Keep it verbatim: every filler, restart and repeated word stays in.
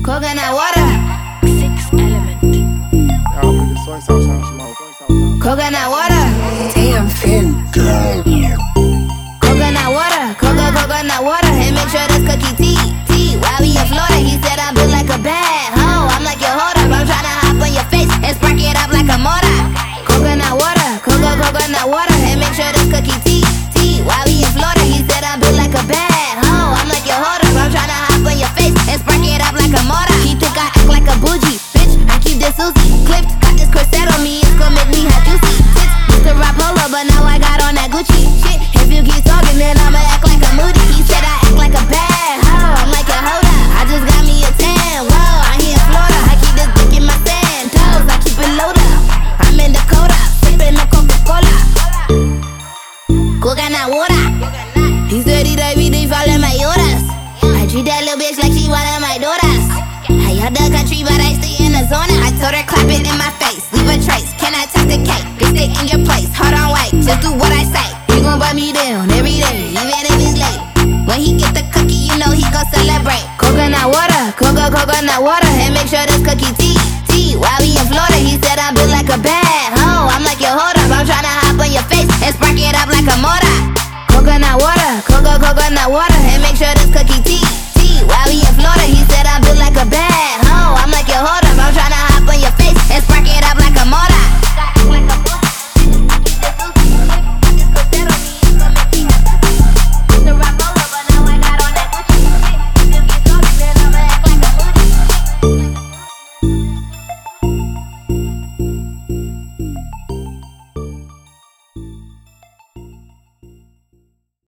Coconut water. Six Element. Coconut water. Damn, Finn. Coconut water. Coco, coconut water. And make sure that's cookie tea. Tea. While we in Florida, he said I built like a bad hoe. I'm like, yo, hold up. I'm tryna hop on your face and spark it up like a motor. Coconut water. Coco, coconut water. And make sure that's cookie tea. Tea. While we in Florida, he said I built like a bad hoe. I'm like, yo, hold up. I'm tryna hop on your face and spark it up like a motor. He think I act like a bougie. Bitch, I keep this Susie clipped. Got this corset on me. It's gon' make me have juicy tits. Used to rock polo, but now I got on that Gucci shit. If you keep talking, then I'ma act like a moody. He said I act like a bad hoe. I'm like, yo, hold up. I just got me a tan. Whoa, I'm here in Florida. I keep this dick in my sand toes. I keep it loaded. I'm in Dakota, sipping the Coca-Cola. Coconut water. He said he every day following my orders. I treat that little bitch like she one of my daughters. I out the country, but I stay in the zona. I told her clap it in my face, leave a trace. Can I touch the cake? Bitch, stay in your place. Hold on, wait, just do what I say. He gon' buy me down every day, even if it's late. When he get the cookie, you know he gon' celebrate. Coconut water, coco, coconut water, and make sure this cookie tea.